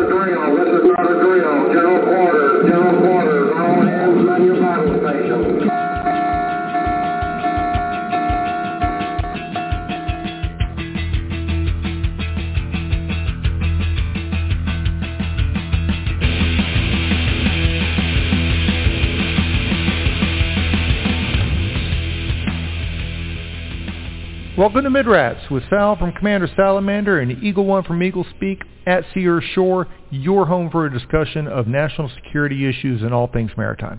drill. This is not a drill. General quarters. General quarters. All hands on your battle stations. Welcome to Midrats with Sal from Commander Salamander and Eagle One from Eagle Speak at Sea or Shore, your home for a discussion of national security issues and all things maritime.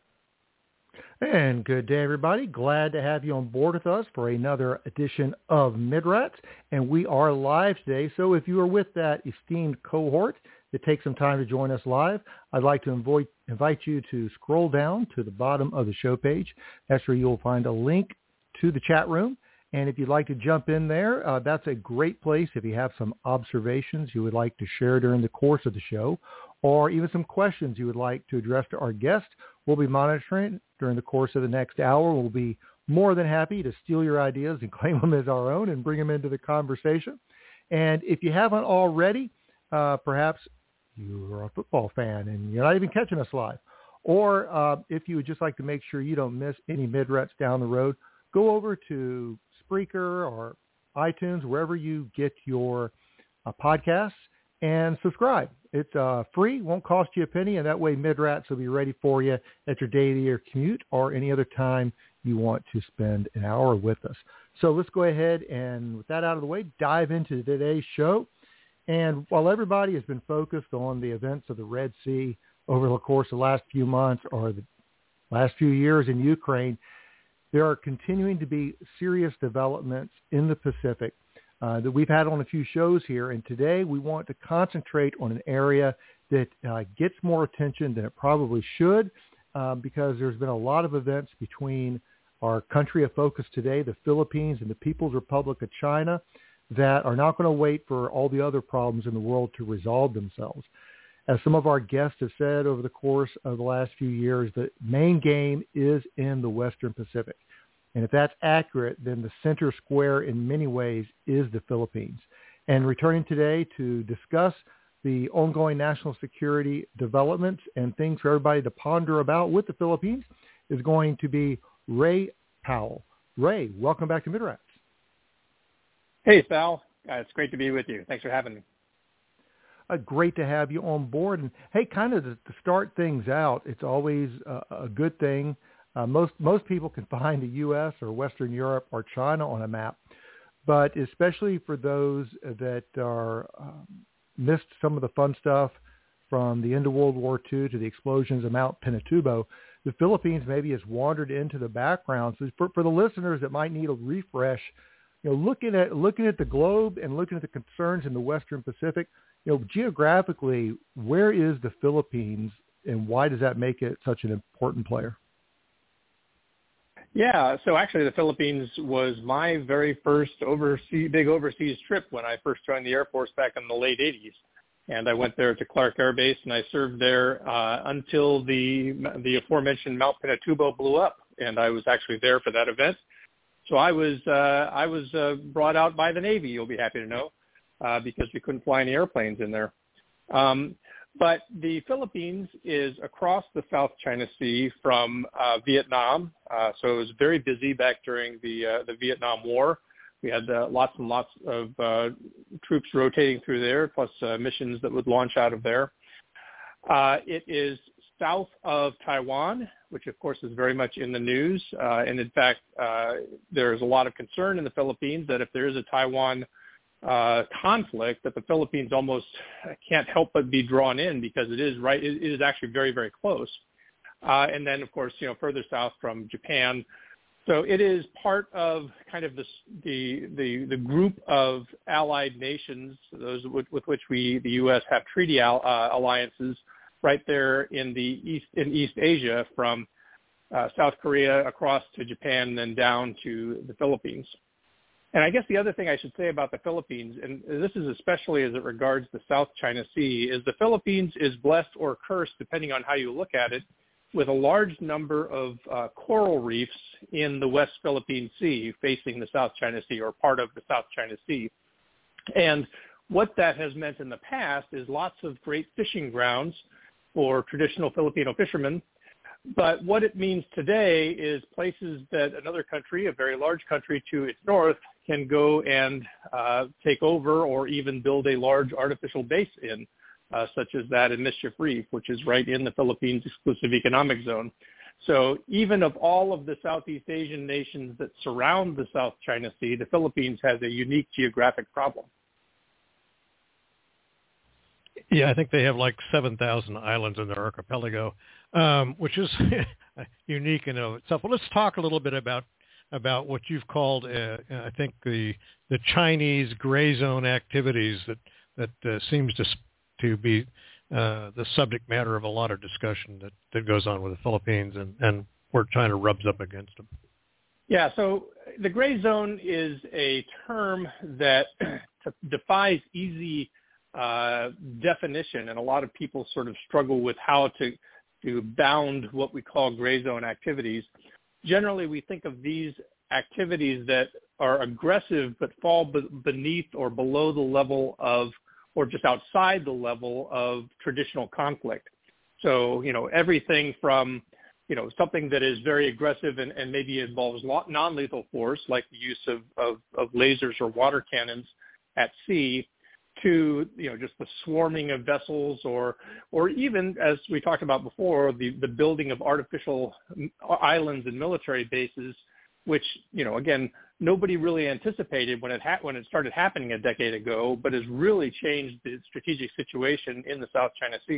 And good day, everybody. Glad to have you on board with us for another edition of Midrats. And we are live today, so if you are with that esteemed cohort that takes some time to join us live, I'd like to invite you to scroll down to the bottom of the show page. That's where you'll find a link to the chat room. And if you'd like to jump in there, that's a great place if you have some observations you would like to share during the course of the show, or even some questions you would like to address to our guest. We'll be monitoring during the course of the next hour. We'll be more than happy to steal your ideas and claim them as our own and bring them into the conversation. And if you haven't already, perhaps you're a football fan and you're not even catching us live. Or if you would just like to make sure you don't miss any Midrats down the road, go over to Spreaker or iTunes, wherever you get your podcasts, and subscribe. It's free, won't cost you a penny, and that way Midrats will be ready for you at your daily or commute or any other time you want to spend an hour with us. So let's go ahead and, with that out of the way, dive into today's show. And while everybody has been focused on the events of the Red Sea over the course of the last few months or the last few years in Ukraine, there are continuing to be serious developments in the Pacific that we've had on a few shows here. And today we want to concentrate on an area that gets more attention than it probably should because there's been a lot of events between our country of focus today, the Philippines, and the People's Republic of China, that are not going to wait for all the other problems in the world to resolve themselves. As some of our guests have said over the course of the last few years, the main game is in the Western Pacific. And if that's accurate, then the center square in many ways is the Philippines. And returning today to discuss the ongoing national security developments and things for everybody to ponder about with the Philippines is going to be Ray Powell. Ray, welcome back to Midrats. Hey, Sal. It's great to be with you. Thanks for having me. Great to have you on board. And hey, kind of to start things out, it's always a good thing. Most people can find the U.S. or Western Europe or China on a map, but especially for those that are missed some of the fun stuff from the end of World War II to the explosions of Mount Pinatubo, the Philippines maybe has wandered into the background. So for the listeners that might need a refresh, looking at the globe and looking at the concerns in the Western Pacific, geographically, where is the Philippines and why does that make it such an important player? Yeah, so actually the Philippines was my very first big overseas trip when I first joined the Air Force back in the late 80s. And I went there to Clark Air Base and I served there until the aforementioned Mount Pinatubo blew up. And I was actually there for that event. So I was brought out by the Navy, you'll be happy to know, because we couldn't fly any airplanes in there. But the Philippines is across the South China Sea from Vietnam, so it was very busy back during the Vietnam War. We had lots and lots of troops rotating through there, plus missions that would launch out of there. It is south of Taiwan, which of course is very much in the news. And in fact, there's a lot of concern in the Philippines that if there is a Taiwan conflict, that the Philippines almost can't help but be drawn in because it is actually very, very close. And then, of course, further south from Japan. So it is part of kind of the group of allied nations, those with which the U.S. have treaty alliances right there in East Asia, from South Korea across to Japan and then down to the Philippines. And I guess the other thing I should say about the Philippines, and this is especially as it regards the South China Sea, is the Philippines is blessed or cursed, depending on how you look at it, with a large number of coral reefs in the West Philippine Sea facing the South China Sea, or part of the South China Sea. And What that has meant in the past is lots of great fishing grounds for traditional Filipino fishermen. But what it means today is places that another country, a very large country to its north, can go and take over or even build a large artificial base in, such as that in Mischief Reef, which is right in the Philippines exclusive economic zone. So even of all of the Southeast Asian nations that surround the South China Sea, the Philippines has a unique geographic problem. Yeah, I think they have like 7,000 islands in their archipelago, which is unique in and of itself. Well, let's talk a little bit about what you've called, I think, the Chinese gray zone activities that seems to be the subject matter of a lot of discussion that goes on with the Philippines and where China rubs up against them. Yeah, so the gray zone is a term that defies easy definition, and a lot of people sort of struggle with how to bound what we call gray zone activities. Generally, we think of these activities that are aggressive but fall beneath or below the level of, or just outside the level of traditional conflict. So, everything from, something that is very aggressive and maybe involves non-lethal force, like the use of lasers or water cannons at sea, to just the swarming of vessels, or even, as we talked about before, the building of artificial islands and military bases, which again, nobody really anticipated when it started happening a decade ago, but has really changed the strategic situation in the South China Sea.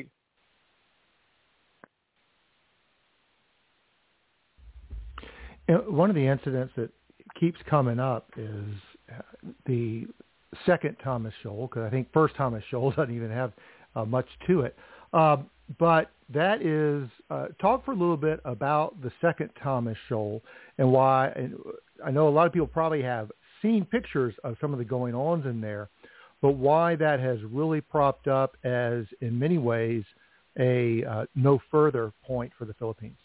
One of the incidents that keeps coming up is the second Thomas Shoal, because I think first Thomas Shoal doesn't even have much to it. But that is, talk for a little bit about the second Thomas Shoal and why. And I know a lot of people probably have seen pictures of some of the going-ons in there, but why that has really propped up as, in many ways, a no further point for the Philippines.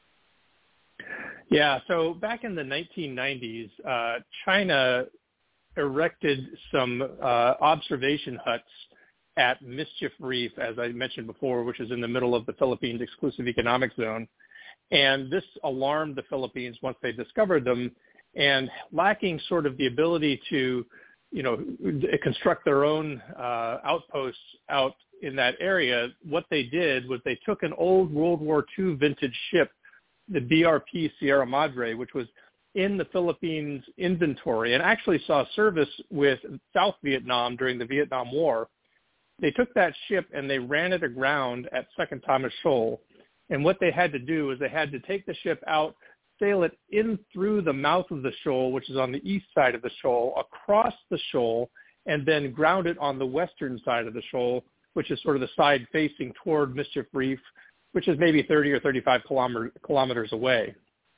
Yeah, so back in the 1990s, China erected some observation huts at Mischief Reef, as I mentioned before, which is in the middle of the Philippines exclusive economic zone. And this alarmed the Philippines once they discovered them, and lacking sort of the ability to, construct their own outposts out in that area, what they did was they took an old World War II vintage ship, the BRP Sierra Madre, which was in the Philippines inventory and actually saw service with South Vietnam during the Vietnam War. They took that ship and they ran it aground at Second Thomas Shoal. And what they had to do is they had to take the ship out, sail it in through the mouth of the shoal, which is on the east side of the shoal, across the shoal, and then ground it on the western side of the shoal, which is sort of the side facing toward Mischief Reef, which is maybe 30 or 35 kilometers away.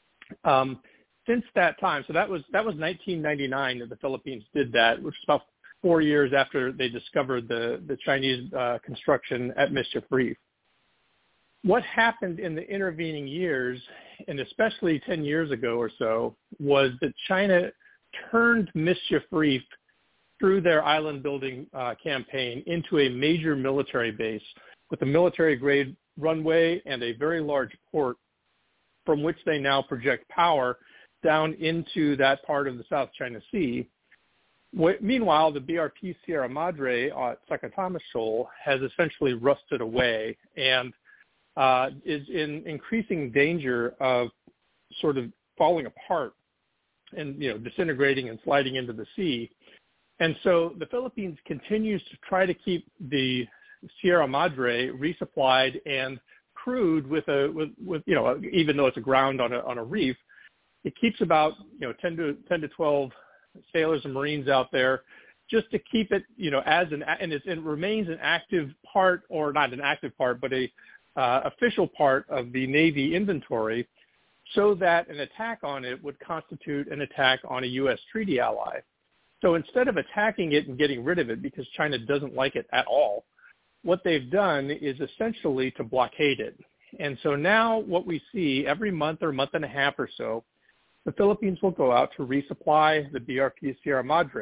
Since that time, so that was 1999 that the Philippines did that, which is about 4 years after they discovered the Chinese construction at Mischief Reef. What happened in the intervening years, and especially 10 years ago or so, was that China turned Mischief Reef through their island building campaign into a major military base with a military-grade runway and a very large port from which they now project power down into that part of the South China Sea. Meanwhile, the BRP Sierra Madre at Second Thomas Shoal has essentially rusted away and is in increasing danger of sort of falling apart and disintegrating and sliding into the sea. And so the Philippines continues to try to keep the Sierra Madre resupplied and crewed with even though it's aground on a reef, it keeps about 10 to 12 sailors and Marines out there just to keep it it remains an active part, or not an active part, but a official part of the Navy inventory, so that an attack on it would constitute an attack on a U.S. treaty ally. So instead of attacking it and getting rid of it, because China doesn't like it at all, what they've done is essentially to blockade it. And so now what we see every month or month and a half or so, the Philippines will go out to resupply the BRP Sierra Madre.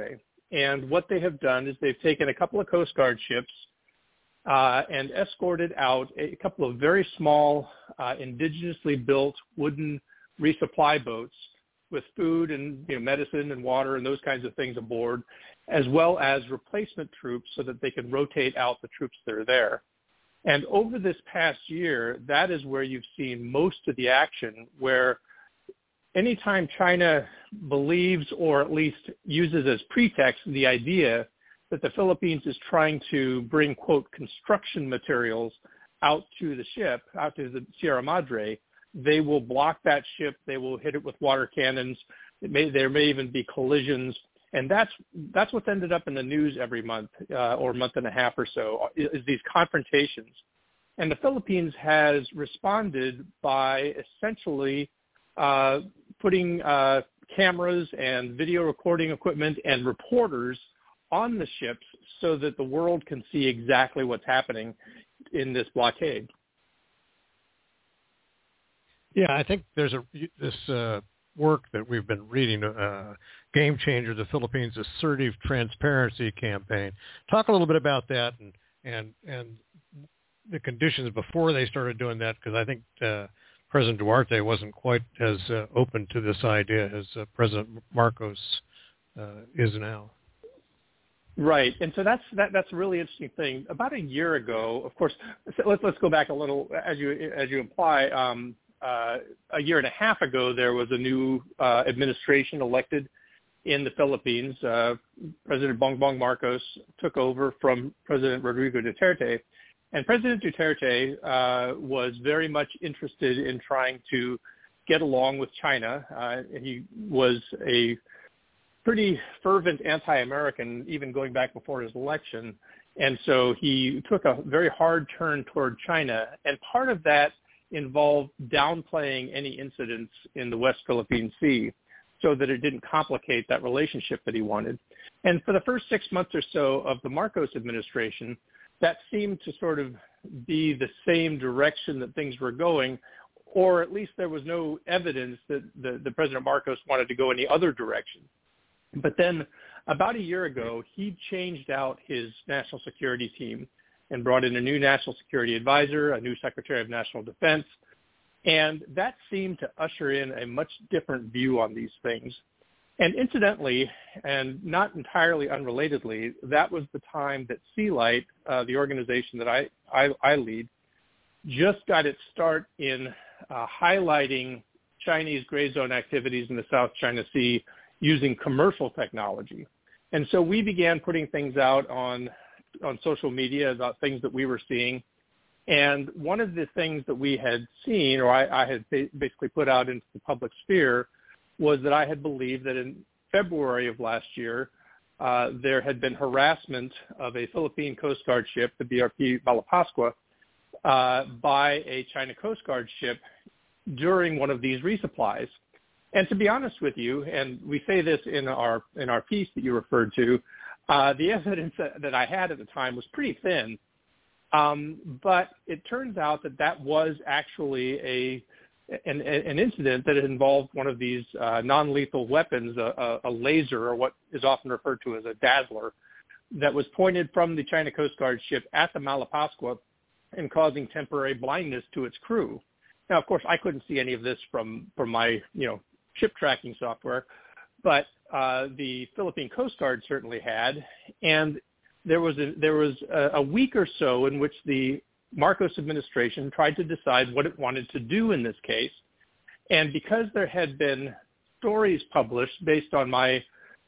And what they have done is they've taken a couple of Coast Guard ships and escorted out a couple of very small indigenously built wooden resupply boats with food and medicine and water and those kinds of things aboard, as well as replacement troops so that they can rotate out the troops that are there. And over this past year, that is where you've seen most of the action, where anytime China believes or at least uses as pretext the idea that the Philippines is trying to bring, quote, construction materials out to the ship, out to the Sierra Madre, they will block that ship. They will hit it with water cannons. There may even be collisions. And that's what's ended up in the news every month or month and a half or so, is these confrontations. And the Philippines has responded by essentially putting cameras and video recording equipment and reporters on the ships so that the world can see exactly what's happening in this blockade. Yeah, I think there's this work that we've been reading, Game Changer, the Philippines Assertive Transparency Campaign. Talk a little bit about that and the conditions before they started doing that, because I think President Duarte wasn't quite as open to this idea as President Marcos is now. Right, and so that's a really interesting thing. About a year ago, of course, let's go back a little, as you imply. A year and a half ago, there was a new administration elected in the Philippines. President Bongbong Marcos took over from President Rodrigo Duterte. And President Duterte was very much interested in trying to get along with China. He was a pretty fervent anti-American, even going back before his election. And so he took a very hard turn toward China. And part of that involved downplaying any incidents in the West Philippine Sea so that it didn't complicate that relationship that he wanted. And for the first 6 months or so of the Marcos administration, that seemed to sort of be the same direction that things were going, or at least there was no evidence that the President Marcos wanted to go any other direction. But then about a year ago, he changed out his national security team and brought in a new national security advisor, a new Secretary of National Defense, and that seemed to usher in a much different view on these things. And incidentally, and not entirely unrelatedly, that was the time that Sealight, the organization that I lead, just got its start in highlighting Chinese gray zone activities in the South China Sea using commercial technology. And so we began putting things out on social media about things that we were seeing. And one of the things that we had seen, or I had basically put out into the public sphere, was that I had believed that in February of last year, there had been harassment of a Philippine Coast Guard ship, the BRP Malapascua, by a China Coast Guard ship during one of these resupplies. And to be honest with you, and we say this in our piece that you referred to, the evidence that I had at the time was pretty thin, but it turns out that was actually an incident that involved one of these non-lethal weapons, a laser, or what is often referred to as a dazzler, that was pointed from the China Coast Guard ship at the Malapascua and causing temporary blindness to its crew. Now, of course, I couldn't see any of this from my ship tracking software, but the Philippine Coast Guard certainly had, and there was a week or so in which the Marcos administration tried to decide what it wanted to do in this case, and because there had been stories published based on my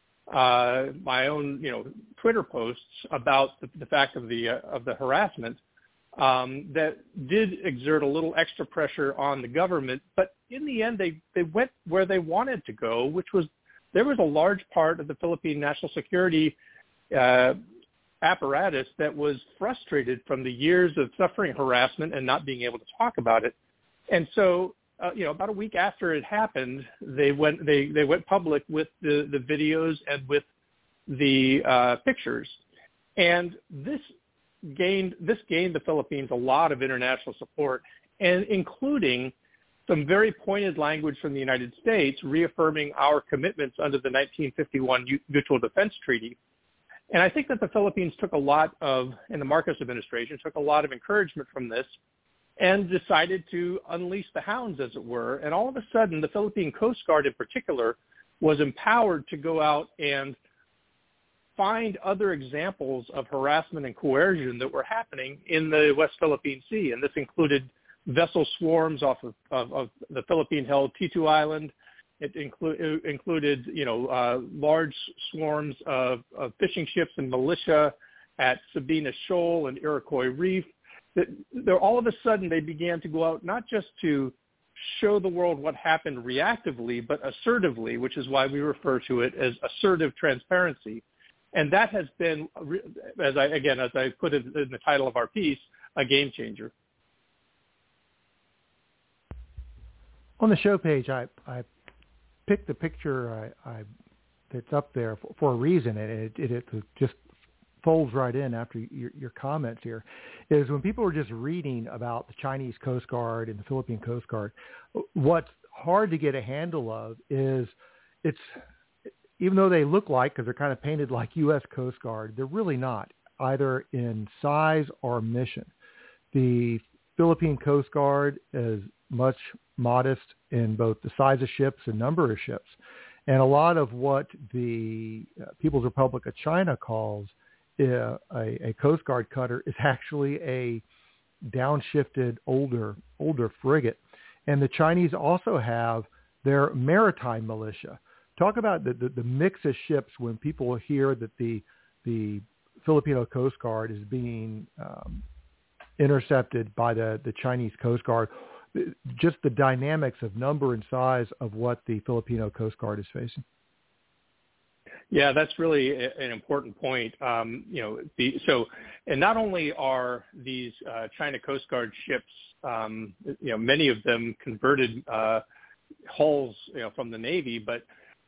own Twitter posts about the fact of the harassment, that did exert a little extra pressure on the government, but in the end they went where they wanted to go, which was there was a large part of the Philippine national security apparatus that was frustrated from the years of suffering harassment and not being able to talk about it. And so, about a week after it happened, they went public with the videos and with the pictures. And this gained the Philippines a lot of international support, and including some very pointed language from the United States reaffirming our commitments under the 1951 Mutual Defense Treaty. And I think that the Philippines and the Marcos administration took a lot of encouragement from this and decided to unleash the hounds, as it were. And all of a sudden, the Philippine Coast Guard in particular was empowered to go out and find other examples of harassment and coercion that were happening in the West Philippine Sea. And this included vessel swarms off of the Philippine-held T2 Island. It included, large swarms of fishing ships and militia at Sabina Shoal and Iroquois Reef. All of a sudden, they began to go out not just to show the world what happened reactively, but assertively, which is why we refer to it as assertive transparency. And that has been, as I put it in the title of our piece, a game changer. On the show page, I picked the picture that's up there for a reason, and it just folds right in after your comments here, is when people are just reading about the Chinese Coast Guard and the Philippine Coast Guard, what's hard to get a handle of is even though they look like, because they're kind of painted like U.S. Coast Guard, they're really not, either in size or mission. The Philippine Coast Guard is much modest in both the size of ships and number of ships. And a lot of what the People's Republic of China calls a Coast Guard cutter is actually a downshifted older frigate. And the Chinese also have their maritime militia. Talk about the mix of ships when people hear that the Filipino Coast Guard is being intercepted by the Chinese Coast Guard. Just the dynamics of number and size of what the Filipino Coast Guard is facing. Yeah, that's really an important point. And not only are these China Coast Guard ships, many of them converted hulls, from the Navy, but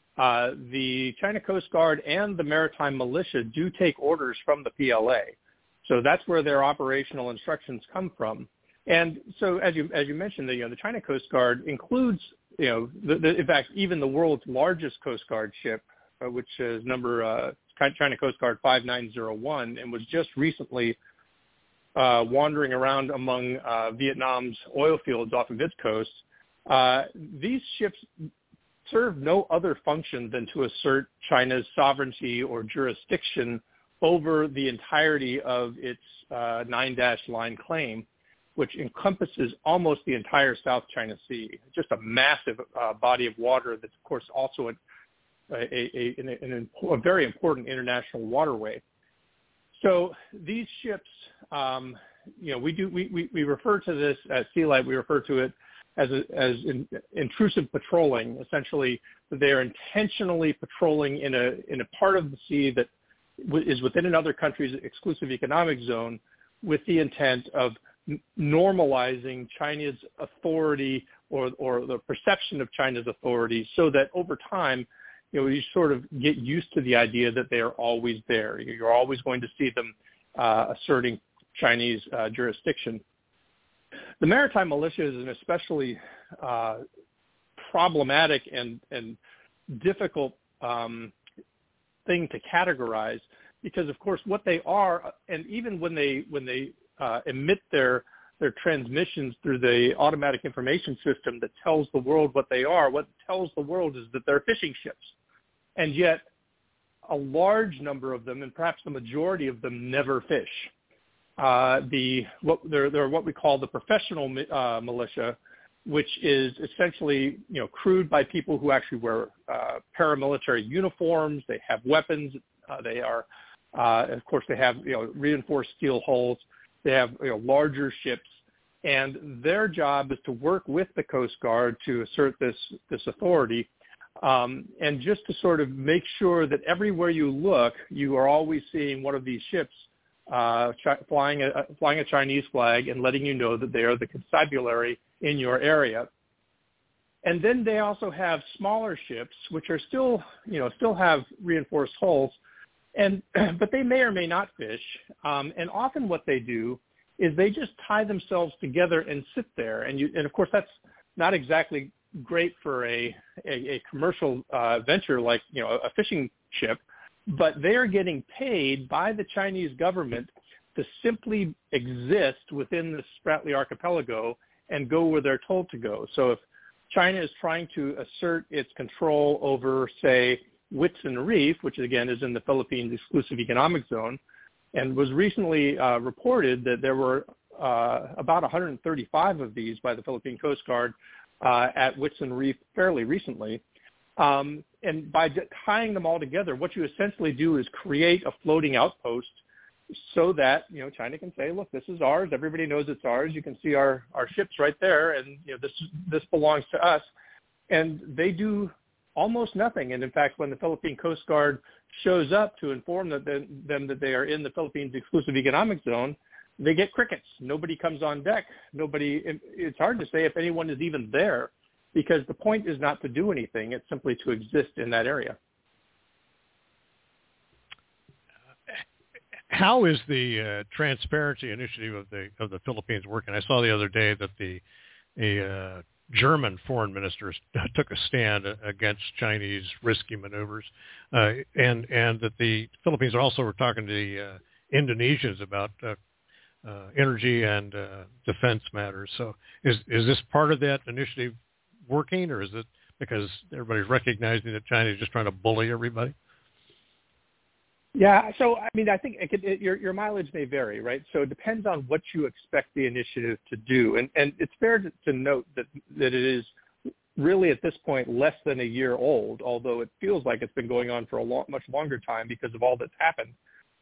the China Coast Guard and the maritime militia do take orders from the PLA. So that's where their operational instructions come from. And so, as you mentioned, the China Coast Guard includes, in fact, even the world's largest Coast Guard ship, which is number China Coast Guard 5901, and was just recently wandering around among Vietnam's oil fields off of its coast. These ships serve no other function than to assert China's sovereignty or jurisdiction over the entirety of its 9-dash line claim, which encompasses almost the entire South China Sea. Just a massive body of water that's, of course, also a very important international waterway. So these ships, we refer to this at Sea Light. We refer to it as intrusive patrolling. Essentially, they are intentionally patrolling in a part of the sea that is within another country's exclusive economic zone, with the intent of normalizing China's authority or the perception of China's authority, so that over time, you sort of get used to the idea that they are always there. You're always going to see them asserting Chinese jurisdiction. The maritime militia is an especially problematic and difficult thing to categorize, because, of course, what they are, and even when they emit their transmissions through the automatic information system that tells the world what they are, what tells the world is that they're fishing ships. And yet a large number of them, and perhaps the majority of them, never fish. They're what we call the professional militia, which is essentially crewed by people who actually wear paramilitary uniforms. They have weapons. They are, of course, they have reinforced steel hulls. They have larger ships, and their job is to work with the Coast Guard to assert this authority, and just to sort of make sure that everywhere you look, you are always seeing one of these ships flying a Chinese flag and letting you know that they are the constabulary in your area. And then they also have smaller ships, which are still have reinforced hulls, but they may or may not fish. And often what they do is they just tie themselves together and sit there. And of course, not exactly great for a commercial venture like, a fishing ship, but they are getting paid by the Chinese government to simply exist within the Spratly Archipelago and go where they're told to go. So if China is trying to assert its control over, say, Whitsun Reef, which again is in the Philippines exclusive economic zone, and was recently reported that there were about 135 of these by the Philippine Coast Guard at Whitsun Reef fairly recently. And by tying them all together, what you essentially do is create a floating outpost so that, China can say, look, this is ours. Everybody knows it's ours. You can see our ships right there, and this belongs to us. And they do almost nothing. And in fact, when the Philippine Coast Guard shows up to inform them that they are in the Philippines exclusive economic zone, they get crickets. Nobody comes on deck. It's hard to say if anyone is even there, because the point is not to do anything. It's simply to exist in that area. How is the transparency initiative of the Philippines working? I saw the other day that a German foreign minister took a stand against Chinese risky maneuvers, and that the Philippines also were talking to the Indonesians about energy and defense matters. So is this part of that initiative working, or is it because everybody's recognizing that China is just trying to bully everybody? Yeah, so I think your mileage may vary, right? So it depends on what you expect the initiative to do, and it's fair to note that it is really at this point less than a year old, although it feels like it's been going on for a much longer time because of all that's happened.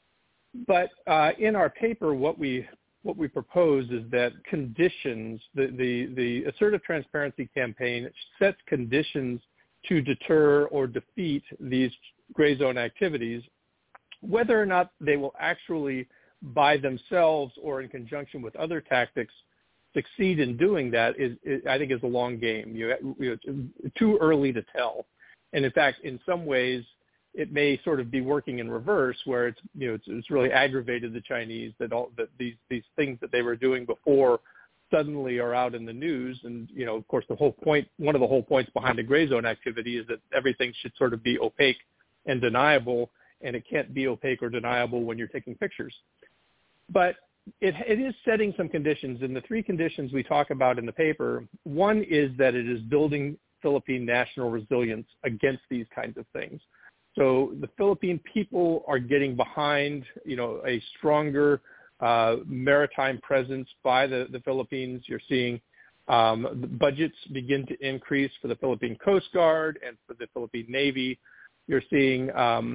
But in our paper, what we propose is that conditions, the Assertive Transparency Campaign sets conditions to deter or defeat these gray zone activities. Whether or not they will actually by themselves or in conjunction with other tactics succeed in doing that I think is a long game. It's too early to tell. And in fact, in some ways, it may sort of be working in reverse, where it's really aggravated the Chinese that these things that they were doing before suddenly are out in the news. And of course, one of the whole points behind the gray zone activity is that everything should sort of be opaque and deniable. And it can't be opaque or deniable when you're taking pictures. But it is setting some conditions, and the three conditions we talk about in the paper, one is that it is building Philippine national resilience against these kinds of things. So the Philippine people are getting behind, a stronger maritime presence by the Philippines. You're seeing the budgets begin to increase for the Philippine Coast Guard and for the Philippine Navy. You're seeing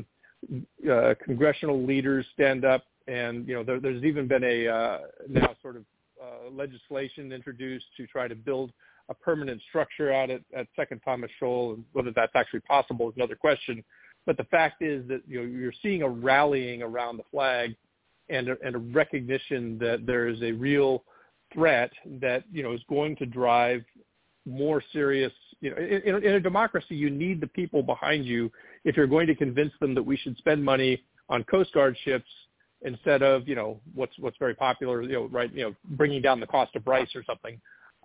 congressional leaders stand up, and there's even been a now sort of legislation introduced to try to build a permanent structure out at Second Thomas Shoal, and whether that's actually possible is another question. But the fact is that you're seeing a rallying around the flag and a recognition that there is a real threat that is going to drive more serious. In a democracy, you need the people behind you if you're going to convince them that we should spend money on Coast Guard ships instead of what's very popular, bringing down the cost of rice or something.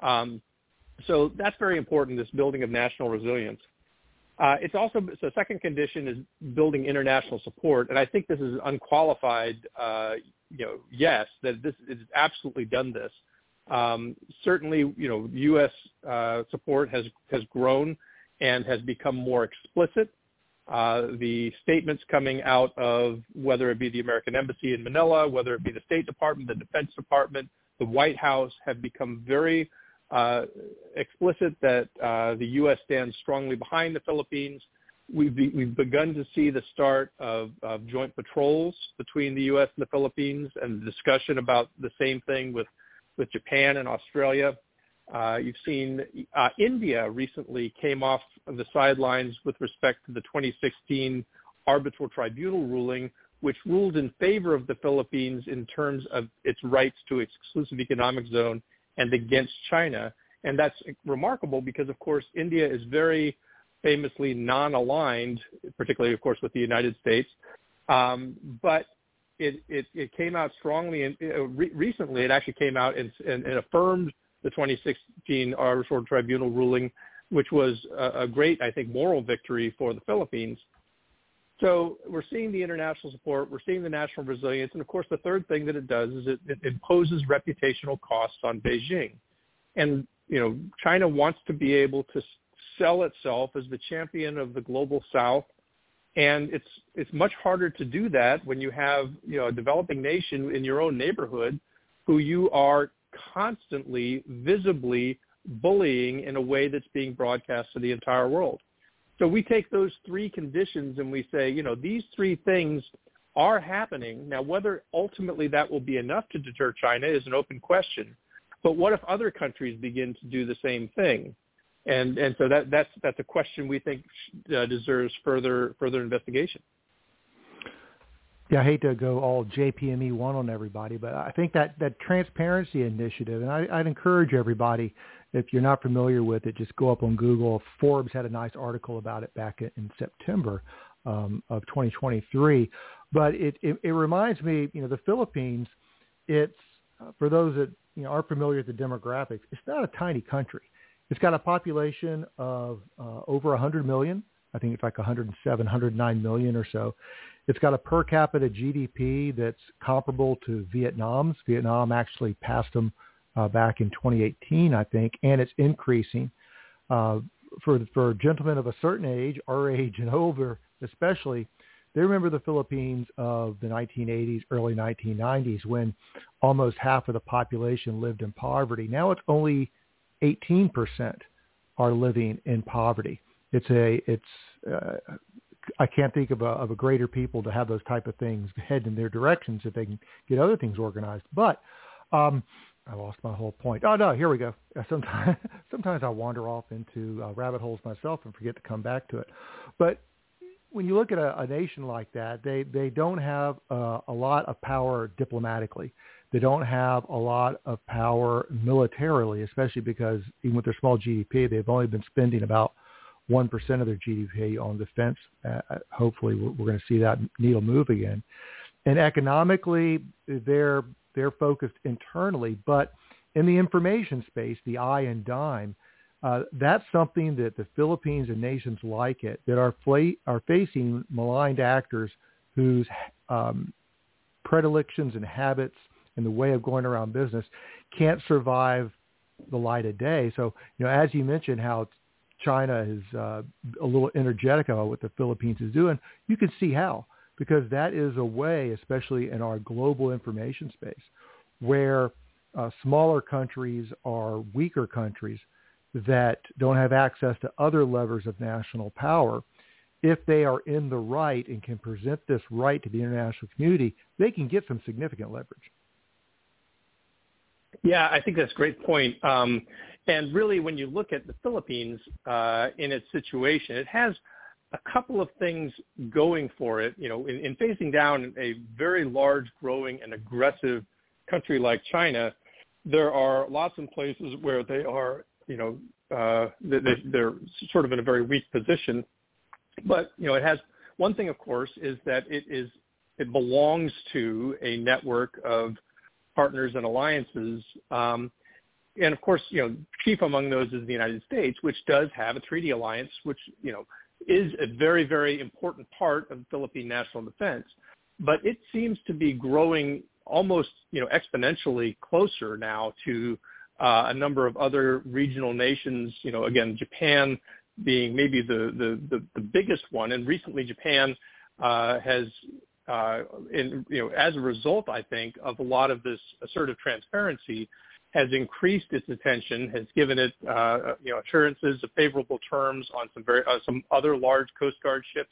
So that's very important, this building of national resilience. It's also, so second condition is building international support, and I think this is unqualified, yes, that this is absolutely done this. Certainly, U.S. support has grown and has become more explicit. The statements coming out of whether it be the American Embassy in Manila, whether it be the State Department, the Defense Department, the White House, have become very explicit that the U.S. stands strongly behind the Philippines. We've begun to see the start of joint patrols between the U.S. and the Philippines, and the discussion about the same thing with Japan and Australia. You've seen India recently came off of the sidelines with respect to the 2016 arbitral tribunal ruling, which ruled in favor of the Philippines in terms of its rights to its exclusive economic zone and against China. And that's remarkable because, of course, India is very famously non-aligned, particularly, of course, with the United States. But it came out strongly, and recently it actually came out and affirmed the 2016 Arbitral Tribunal ruling, which was a great, I think, moral victory for the Philippines. So we're seeing the international support, we're seeing the national resilience, and of course the third thing that it does is it imposes reputational costs on Beijing. And, China wants to be able to sell itself as the champion of the global South, and it's much harder to do that when you have, a developing nation in your own neighborhood who you are constantly, visibly bullying in a way that's being broadcast to the entire world. So we take those three conditions and we say, these three things are happening. Now, whether ultimately that will be enough to deter China is an open question. But what if other countries begin to do the same thing? And so that's a question we think deserves further investigation. Yeah, I hate to go all JPME one on everybody, but I think that transparency initiative, and I'd encourage everybody, if you're not familiar with it, just go up on Google. Forbes had a nice article about it back in September of 2023. But it reminds me, the Philippines, it's, for those that aren't familiar with the demographics, it's not a tiny country. It's got a population of over 100 million. I think it's like 107, 109 million or so. It's got a per capita GDP that's comparable to Vietnam's. Vietnam actually passed them back in 2018, I think, and it's increasing. For gentlemen of a certain age, our age and older especially, they remember the Philippines of the 1980s, early 1990s, when almost half of the population lived in poverty. Now it's only 18% are living in poverty. I can't think of a greater people to have those type of things head in their directions if they can get other things organized. But I lost my whole point. Oh, no, here we go. Sometimes I wander off into rabbit holes myself and forget to come back to it. But when you look at a nation like that, they don't have a lot of power diplomatically. They don't have a lot of power militarily, especially because even with their small GDP, they've only been spending about 1% of their GDP on defense. Hopefully we're going to see that needle move again. And economically, they're focused internally, but in the information space, the eye and dime, that's something that the Philippines and nations like it that are facing maligned actors whose predilections and habits and the way of going around business can't survive the light of day. So, as you mentioned, how China is a little energetic about what the Philippines is doing, you can see how, because that is a way, especially in our global information space, where smaller countries are weaker countries that don't have access to other levers of national power. If they are in the right and can present this right to the international community, they can get some significant leverage. Yeah, I think that's a great point. And really, when you look at the Philippines in its situation, it has a couple of things going for it. In facing down a very large, growing, and aggressive country like China, there are lots of places where they are, they're sort of in a very weak position. But, it has one thing, of course, is that it belongs to a network of partners and alliances. And of course, chief among those is the United States, which does have a treaty alliance, which, is a very, very important part of Philippine national defense. But it seems to be growing almost, exponentially closer now to a number of other regional nations, again, Japan being maybe the biggest one. And recently Japan has, as a result, I think, of a lot of this assertive transparency, has increased its attention, has given it, assurances of favorable terms on some other large Coast Guard ships,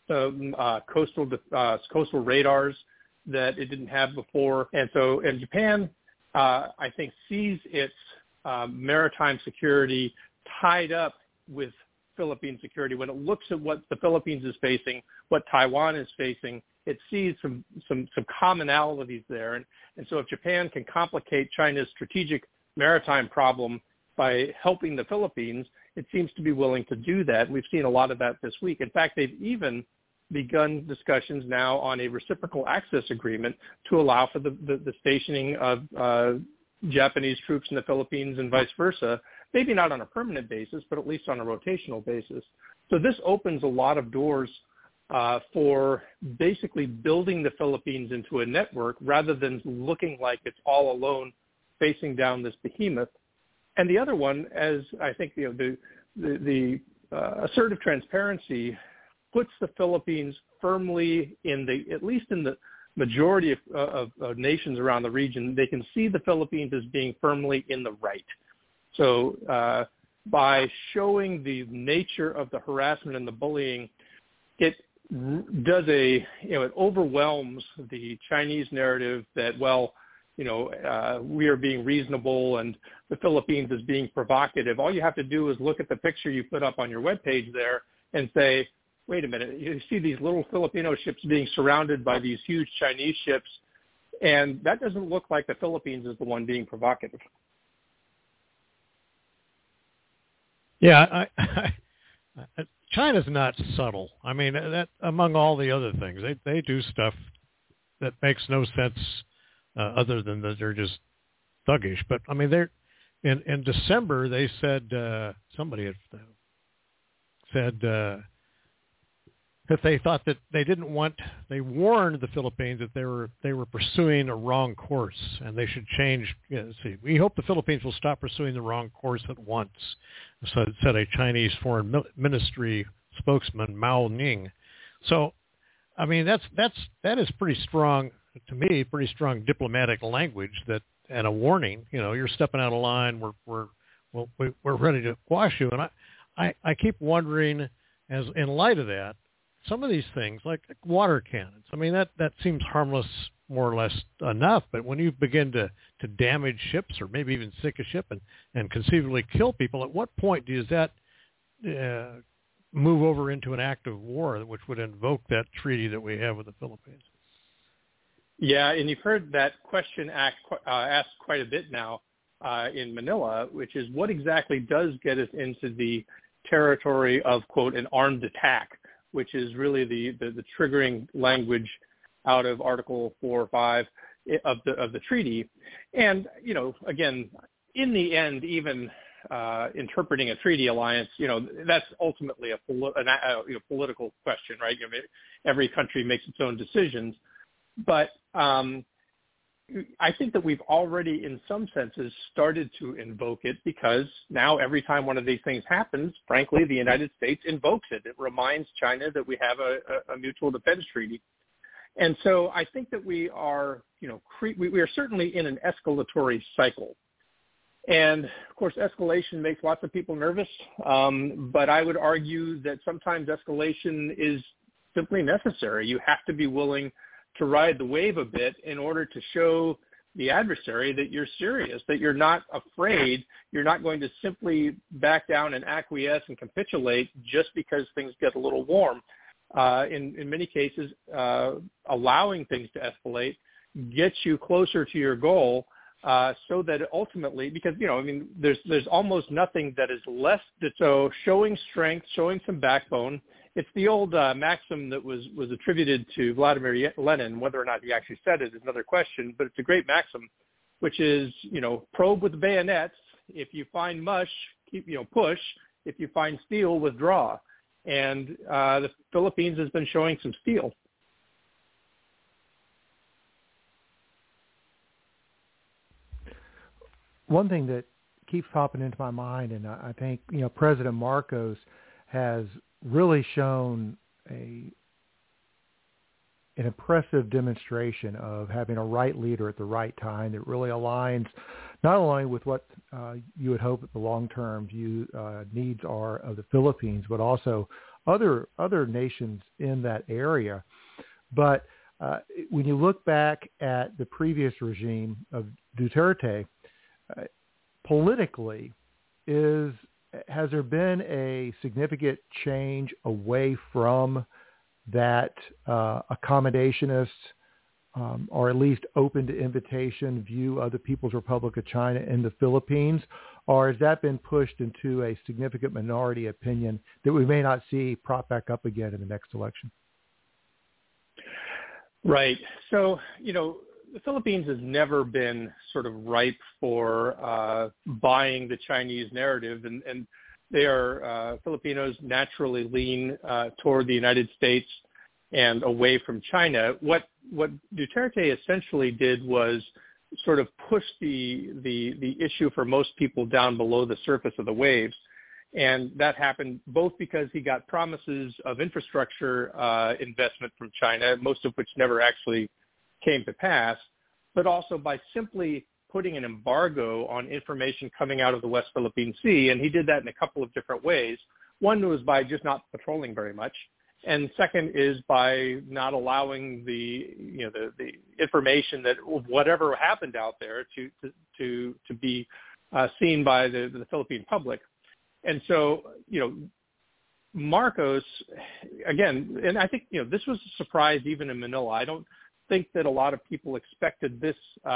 coastal radars that it didn't have before. And Japan, I think, sees its maritime security tied up with Philippine security. When it looks at what the Philippines is facing, what Taiwan is facing, it sees some commonalities there. And so if Japan can complicate China's strategic maritime problem by helping the Philippines, it seems to be willing to do that. We've seen a lot of that this week. In fact, they've even begun discussions now on a reciprocal access agreement to allow for the stationing of Japanese troops in the Philippines and vice versa, maybe not on a permanent basis, but at least on a rotational basis. So this opens a lot of doors for basically building the Philippines into a network rather than looking like it's all alone facing down this behemoth. And the other one, as I think the assertive transparency puts the Philippines firmly at least in the majority of nations around the region, they can see the Philippines as being firmly in the right. So by showing the nature of the harassment and the bullying, it does it overwhelms the Chinese narrative that, we are being reasonable and the Philippines is being provocative. All you have to do is look at the picture you put up on your webpage there and say, wait a minute, you see these little Filipino ships being surrounded by these huge Chinese ships, and that doesn't look like the Philippines is the one being provocative. Yeah, China's not subtle. I mean, that among all the other things, they do stuff that makes no sense other than that they're just thuggish. But I mean, they're in December they said somebody had said that they thought that they warned the Philippines that they were pursuing a wrong course and they should change. We hope the Philippines will stop pursuing the wrong course at once, said a Chinese foreign ministry spokesman, Mao Ning. So, I mean, that is pretty strong to me, pretty strong diplomatic language and a warning. You're stepping out of line. We're ready to quash you. And I keep wondering, as in light of that, some of these things like water cannons, I mean, that seems harmless more or less enough. But when you begin to damage ships or maybe even sink a ship and conceivably kill people, at what point does that move over into an act of war, which would invoke that treaty that we have with the Philippines? Yeah, and you've heard that question asked quite a bit now in Manila, which is what exactly does get us into the territory of, quote, an armed attack, which is really the triggering language out of Article 4 or 5 of the treaty. And, again, in the end, even interpreting a treaty alliance, that's ultimately a political question, right? Every country makes its own decisions. But I think that we've already, in some senses, started to invoke it because now every time one of these things happens, frankly, the United States invokes it. It reminds China that we have a mutual defense treaty. And so I think that we are, we are certainly in an escalatory cycle. And, of course, escalation makes lots of people nervous. But I would argue that sometimes escalation is simply necessary. You have to be willing to ride the wave a bit in order to show the adversary that you're serious, that you're not afraid, you're not going to simply back down and acquiesce and capitulate just because things get a little warm. In many cases, allowing things to escalate gets you closer to your goal so that ultimately, because, there's almost nothing that is less, so showing strength, showing some backbone. It's the old maxim that was attributed to Vladimir Lenin. Whether or not he actually said it is another question, but it's a great maxim, which is, probe with bayonets. If you find mush, push. If you find steel, withdraw. And the Philippines has been showing some steel. One thing that keeps popping into my mind, and I think, President Marcos has really shown an impressive demonstration of having a right leader at the right time that really aligns not only with what you would hope the long-term needs are of the Philippines, but also other nations in that area. But when you look back at the previous regime of Duterte, politically, has there been a significant change away from that accommodationist or at least open to invitation view of the People's Republic of China in the Philippines? Or has that been pushed into a significant minority opinion that we may not see prop back up again in the next election? Right. So, the Philippines has never been sort of ripe for buying the Chinese narrative, and they are Filipinos naturally lean toward the United States and away from China. What Duterte essentially did was sort of push the issue for most people down below the surface of the waves. And that happened both because he got promises of infrastructure investment from China, most of which never actually came to pass, but also by simply putting an embargo on information coming out of the West Philippine Sea. And he did that in a couple of different ways. One was by just not patrolling very much. And second is by not allowing the information that whatever happened out there to be seen by the Philippine public. And so, Marcos, again, and I think, this was a surprise even in Manila. I don't think that a lot of people expected this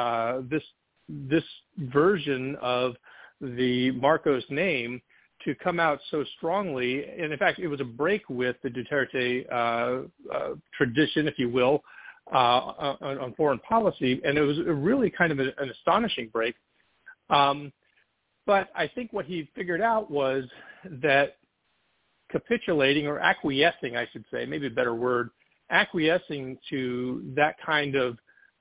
version of the Marcos name to come out so strongly. And in fact, it was a break with the Duterte tradition, if you will, on foreign policy. And it was really kind of an astonishing break. But I think what he figured out was that capitulating or acquiescing, I should say, maybe a better word, acquiescing to that kind of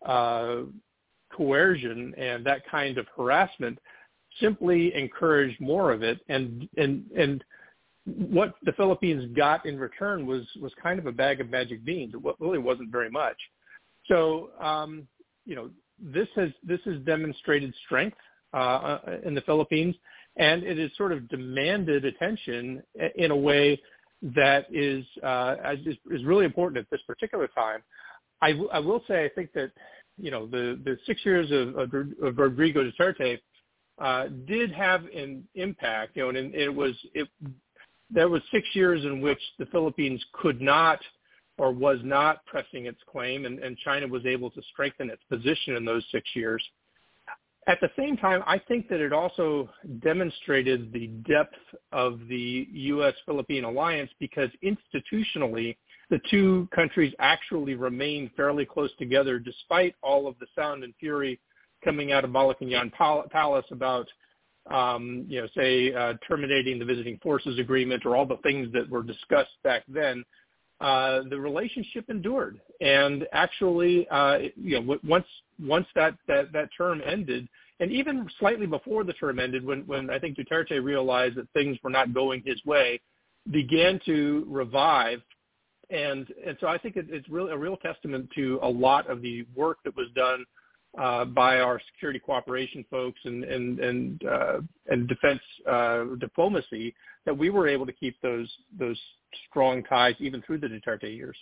coercion and that kind of harassment simply encouraged more of it. And what the Philippines got in return was kind of a bag of magic beans. It really wasn't very much. So, this has demonstrated strength in the Philippines, and it has sort of demanded attention in a way that is really important at this particular time. I will say I think that the 6 years of Rodrigo Duterte did have an impact, and there was 6 years in which the Philippines could not or was not pressing its claim, and China was able to strengthen its position in those 6 years. At the same time, I think that it also demonstrated the depth of the U.S.-Philippine alliance because institutionally, the two countries actually remain fairly close together despite all of the sound and fury coming out of Malacañang Palace about, terminating the visiting forces agreement or all the things that were discussed back then. The relationship endured, and actually, once that term ended, and even slightly before the term ended, when I think Duterte realized that things were not going his way, began to revive, and so I think it's really a real testament to a lot of the work that was done by our security cooperation folks and defense diplomacy that we were able to keep those strong ties even through the Duterte years.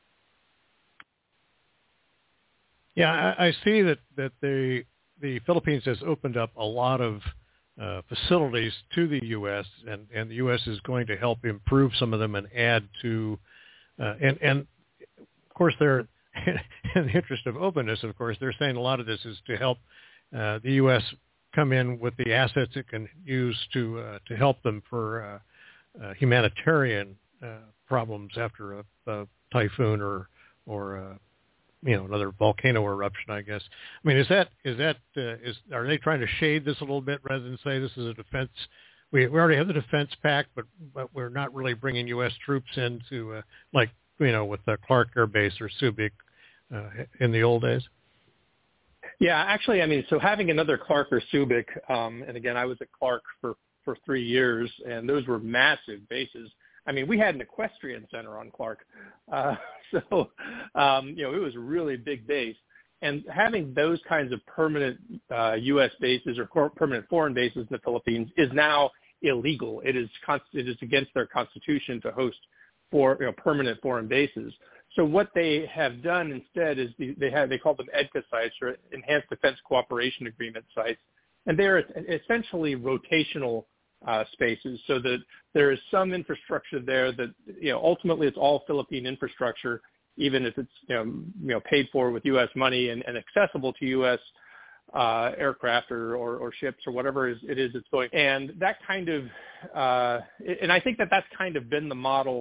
Yeah, I see that the Philippines has opened up a lot of facilities to the U.S. and the U.S. is going to help improve some of them and add to, and of course they're in the interest of openness. Of course, they're saying a lot of this is to help the U.S. come in with the assets it can use to help them for humanitarian problems after a typhoon or another volcano eruption, I guess. I mean, are they trying to shade this a little bit rather than say this is a defense? We already have the defense pact, but we're not really bringing U.S. troops into with the Clark Air Base or Subic in the old days. Yeah, actually, I mean, so having another Clark or Subic, and again, I was at Clark for 3 years, and those were massive bases. I mean, we had an equestrian center on Clark. It was a really big base. And having those kinds of permanent U.S. bases or permanent foreign bases in the Philippines is now illegal. It is against their constitution to host permanent foreign bases. So what they have done instead is they call them EDCA sites, or Enhanced Defense Cooperation Agreement sites, and they're essentially rotational spaces, so that there is some infrastructure there that ultimately it's all Philippine infrastructure, even if it's paid for with U.S. money and accessible to U.S. aircraft or ships or whatever it is it's going. And that kind of and I think that's kind of been the model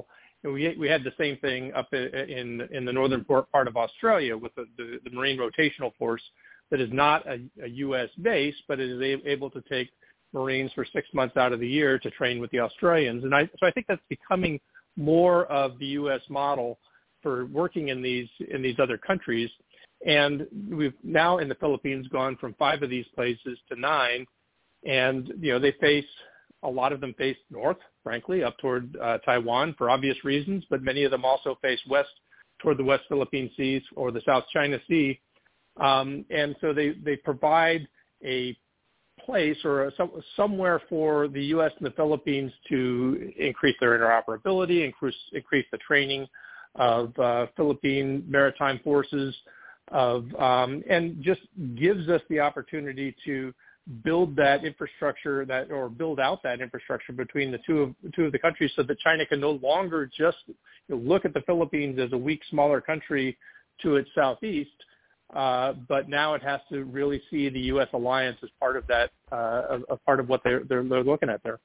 we had the same thing up in the northern part of Australia with the Marine Rotational Force that is not a U.S. base, but it is able to take Marines for 6 months out of the year to train with the Australians. And so I think that's becoming more of the U.S. model for working in these other countries. And we've now in the Philippines gone from 5 of these places to 9. And, a lot of them face north, frankly, up toward Taiwan for obvious reasons, but many of them also face west toward the West Philippine Seas or the South China Sea. And so they provide a place or somewhere for the U.S. and the Philippines to increase their interoperability, increase the training of Philippine maritime forces, and just gives us the opportunity to build that infrastructure build out that infrastructure between the two of the countries, so that China can no longer just look at the Philippines as a weak, smaller country to its southeast, but now it has to really see the U.S. alliance as part of that, a part of what they're looking at there.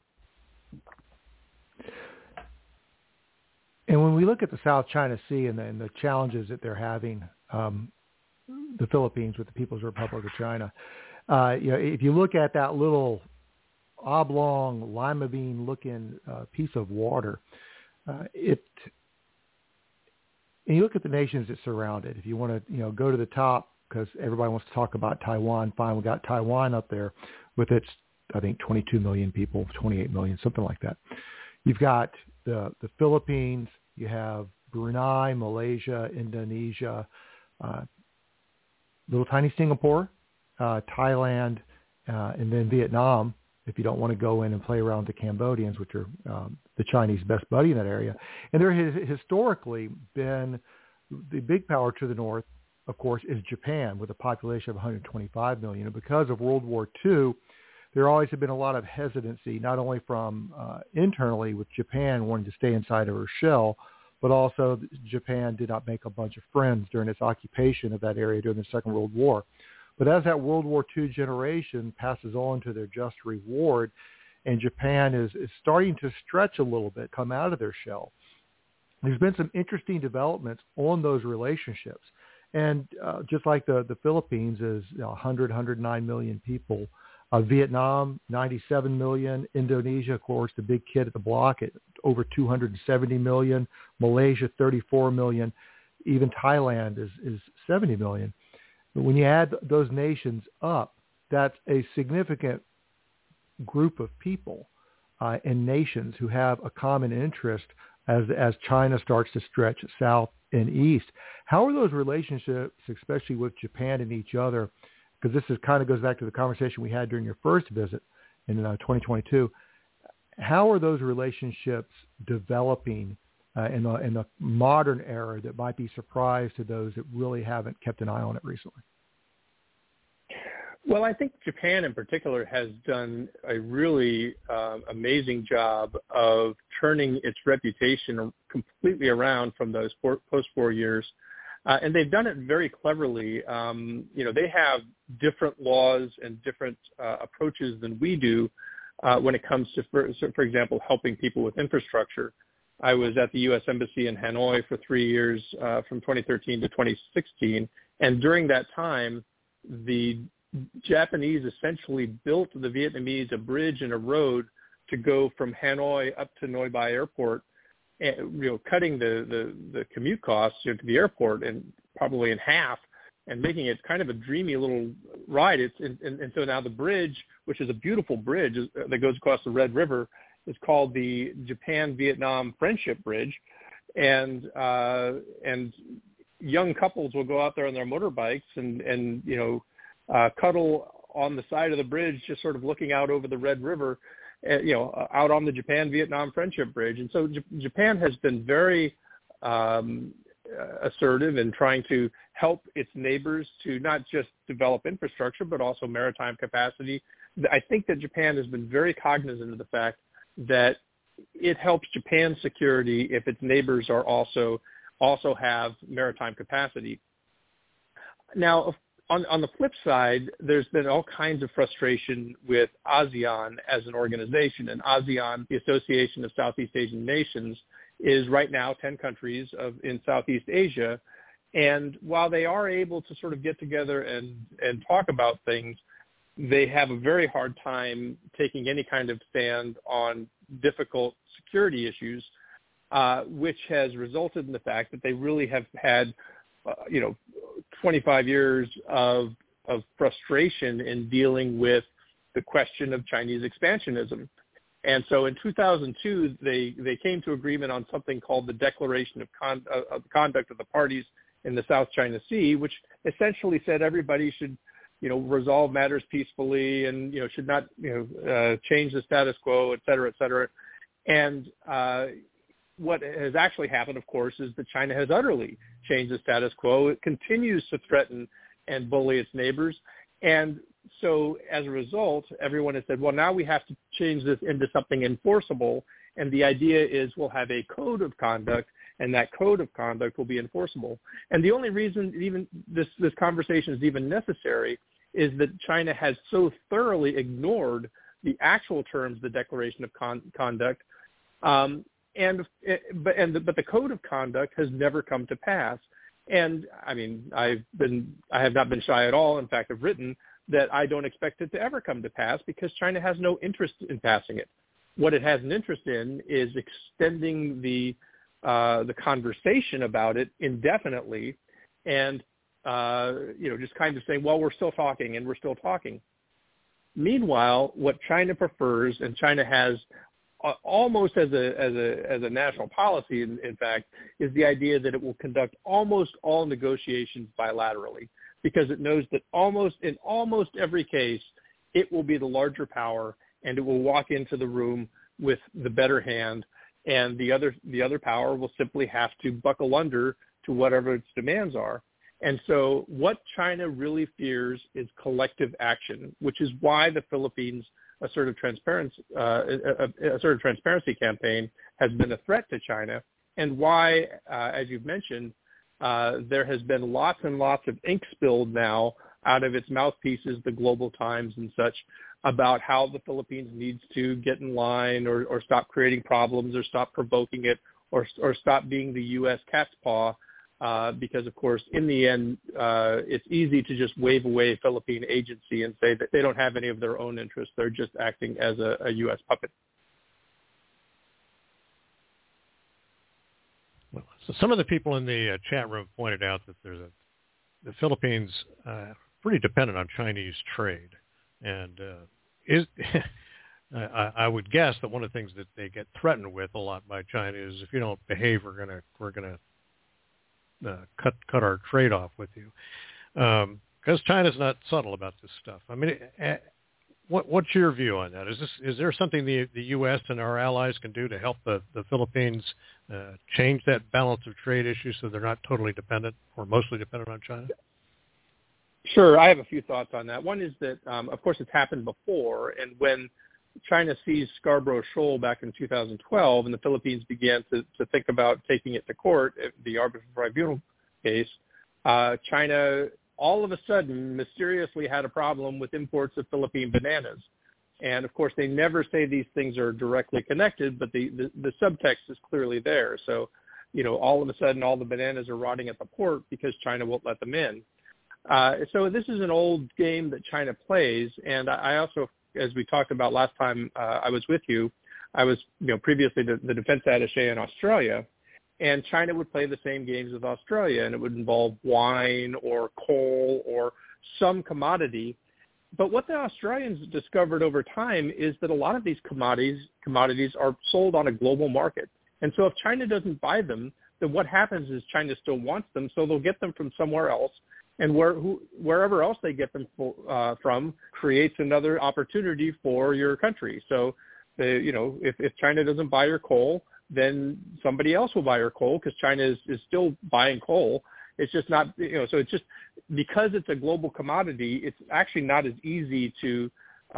And when we look at the South China Sea and the challenges that they're having, the Philippines with the People's Republic of China, if you look at that little oblong lima bean looking piece of water, and you look at the nations that surround it. If you want to, go to the top, because everybody wants to talk about Taiwan. Fine, we got Taiwan up there with its, I think, 22 million people, 28 million, something like that. You've got the Philippines. You have Brunei, Malaysia, Indonesia, little tiny Singapore, Thailand, and then Vietnam, if you don't want to go in and play around with the Cambodians, which are the Chinese best buddy in that area. And there has historically been the big power to the north, of course, is Japan with a population of 125 million. And because of World War II, there always have been a lot of hesitancy, not only from internally with Japan wanting to stay inside of her shell, but also Japan did not make a bunch of friends during its occupation of that area during the Second World War. But as that World War II generation passes on to their just reward, and Japan is starting to stretch a little bit, come out of their shell, there's been some interesting developments on those relationships. And just like the Philippines is 109 million people, Vietnam, 97 million, Indonesia, of course, the big kid at the block at over 270 million, Malaysia, 34 million, even Thailand is 70 million. But when you add those nations up, that's a significant group of people and nations who have a common interest as China starts to stretch south and east. How are those relationships, especially with Japan and each other, because this kind of goes back to the conversation we had during your first visit in 2022, how are those relationships developing in the modern era that might be surprise to those that really haven't kept an eye on it recently? Well, I think Japan in particular has done a really amazing job of turning its reputation completely around from those post-war years. And they've done it very cleverly. They have different laws and different approaches than we do when it comes to, for example, helping people with infrastructure. I was at the U.S. Embassy in Hanoi for 3 years from 2013 to 2016. And during that time, the Japanese essentially built the Vietnamese a bridge and a road to go from Hanoi up to Noi Bai Airport, cutting the commute costs to the airport and probably in half, and making it kind of a dreamy little ride. And so now the bridge, which is a beautiful bridge that goes across the Red River, is called the Japan-Vietnam Friendship Bridge, and young couples will go out there on their motorbikes and cuddle on the side of the bridge, just sort of looking out over the Red River, out on the Japan-Vietnam Friendship Bridge. And so Japan has been very assertive in trying to help its neighbors to not just develop infrastructure, but also maritime capacity. I think that Japan has been very cognizant of the fact that it helps Japan's security if its neighbors are also have maritime capacity. Now, on the flip side, there's been all kinds of frustration with ASEAN as an organization, and ASEAN, the Association of Southeast Asian Nations, is right now 10 countries in Southeast Asia. And while they are able to sort of get together and talk about things, they have a very hard time taking any kind of stand on difficult security issues, which has resulted in the fact that they really have had, 25 years of frustration in dealing with the question of Chinese expansionism. And so in 2002, they came to agreement on something called the Declaration of Conduct of the Parties in the South China Sea, which essentially said everybody should, resolve matters peacefully and, should not, change the status quo, et cetera, et cetera. And what has actually happened, of course, is that China has utterly changed the status quo. It continues to threaten and bully its neighbors. And so as a result, everyone has said, well, now we have to change this into something enforceable. And the idea is we'll have a code of conduct, and that code of conduct will be enforceable. And the only reason even this conversation is even necessary is that China has so thoroughly ignored the actual terms of the Declaration of Conduct, but the code of conduct has never come to pass. And I mean, I have not been shy at all. In fact, I've written that I don't expect it to ever come to pass because China has no interest in passing it. What it has an interest in is extending the conversation about it indefinitely, and just kind of saying, well, we're still talking and we're still talking. Meanwhile, what China prefers, and China has almost as a national policy, in fact, is the idea that it will conduct almost all negotiations bilaterally, because it knows that in almost every case, it will be the larger power, and it will walk into the room with the better hand, and the other power will simply have to buckle under to whatever its demands are. And so what China really fears is collective action, which is why the Philippines assertive transparency campaign has been a threat to China, and why, as you've mentioned, there has been lots and lots of ink spilled now out of its mouthpieces, the Global Times and such, about how the Philippines needs to get in line or stop creating problems or stop provoking it or stop being the U.S. cat's paw. Because, of course, in the end, it's easy to just wave away a Philippine agency and say that they don't have any of their own interests. They're just acting as a U.S. puppet. Well, so some of the people in the chat room pointed out that the Philippines pretty dependent on Chinese trade, and I would guess that one of the things that they get threatened with a lot by China is, if you don't behave, we're gonna cut our trade off with you, because China's not subtle about this stuff. I mean, what's your view on that? Is there something the U.S. and our allies can do to help the Philippines change that balance of trade issue so they're not totally dependent or mostly dependent on China? Sure, I have a few thoughts on that. One is that, of course, it's happened before, and when China seized Scarborough Shoal back in 2012, and the Philippines began to think about taking it to court, the arbitral tribunal case, China all of a sudden mysteriously had a problem with imports of Philippine bananas. And, of course, they never say these things are directly connected, but the subtext is clearly there. So, all of a sudden all the bananas are rotting at the port because China won't let them in. So this is an old game that China plays, and I also, as we talked about last time I was with you, I was previously the defense attaché in Australia, and China would play the same games with Australia, and it would involve wine or coal or some commodity. But what the Australians discovered over time is that a lot of these commodities are sold on a global market. And so if China doesn't buy them, then what happens is China still wants them, so they'll get them from somewhere else. And wherever else they get them from creates another opportunity for your country. So, if China doesn't buy your coal, then somebody else will buy your coal because China is still buying coal. It's just not, so it's just because it's a global commodity, it's actually not as easy to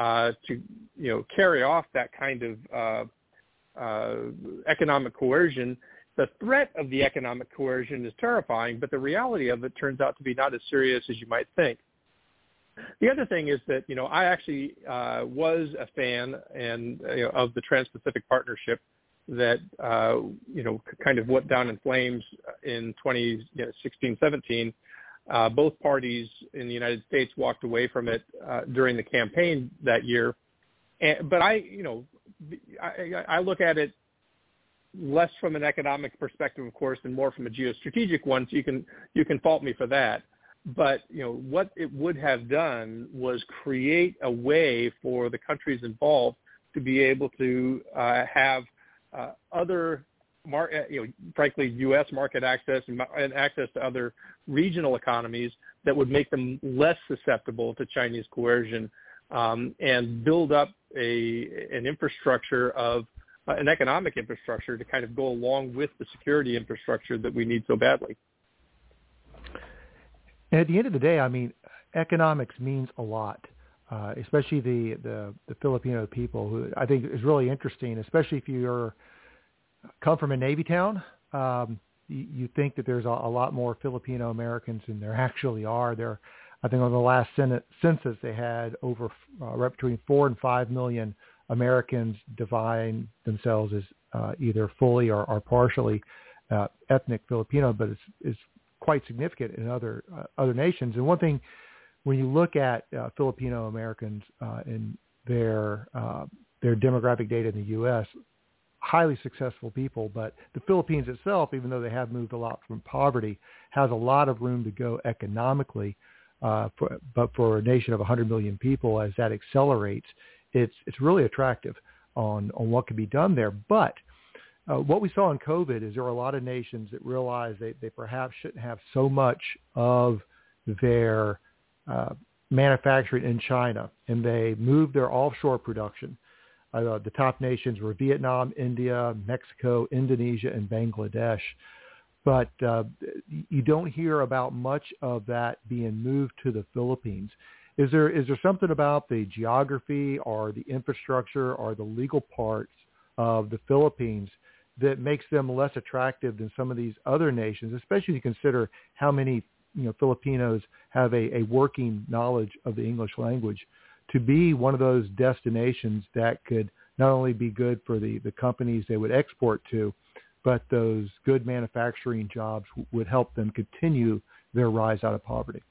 carry off that kind of economic coercion. The threat of the economic coercion is terrifying, but the reality of it turns out to be not as serious as you might think. The other thing is that, I actually was a fan of the Trans-Pacific Partnership that kind of went down in flames in 2016-17. Both parties in the United States walked away from it during the campaign that year. But I look at it less from an economic perspective, of course, and more from a geostrategic one. So you can fault me for that. But what it would have done was create a way for the countries involved to be able to have other, frankly, U.S. market access and access to other regional economies that would make them less susceptible to Chinese coercion, and build up an infrastructure of an economic infrastructure to kind of go along with the security infrastructure that we need so badly. And at the end of the day, I mean, economics means a lot, especially the Filipino people, who I think is really interesting, especially if you come from a Navy town. You think that there's a lot more Filipino Americans than there actually are. I think on the last census they had over right between 4 and 5 million Americans define themselves as either fully or partially ethnic Filipino, but it's quite significant in other nations. And one thing, when you look at Filipino Americans and their demographic data in the U.S., highly successful people, but the Philippines itself, even though they have moved a lot from poverty, has a lot of room to go economically. But for a nation of 100 million people, as that accelerates, it's really attractive on what can be done there. But what we saw in COVID is there were a lot of nations that realized they perhaps shouldn't have so much of their manufacturing in China, and they moved their offshore production. The top nations were Vietnam, India, Mexico, Indonesia, and Bangladesh. But you don't hear about much of that being moved to the Philippines. Is there something about the geography or the infrastructure or the legal parts of the Philippines that makes them less attractive than some of these other nations, especially if you consider how many Filipinos have a working knowledge of the English language, to be one of those destinations that could not only be good for the companies they would export to, but those good manufacturing jobs would help them continue their rise out of poverty?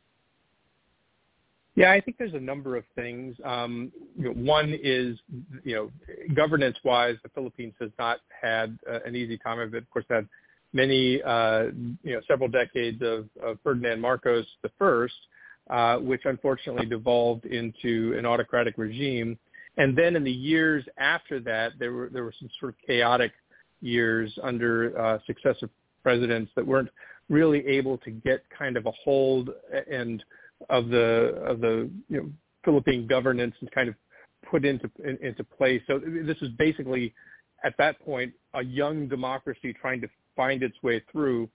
Yeah, I think there's a number of things. One is, governance-wise, the Philippines has not had an easy time of it. Of course, had many, several decades of Ferdinand Marcos I, which unfortunately devolved into an autocratic regime. And then in the years after that, there were some sort of chaotic years under successive presidents that weren't really able to get kind of a hold and of the Philippine governance and kind of put into place. So this is basically at that point a young democracy trying to find its way through.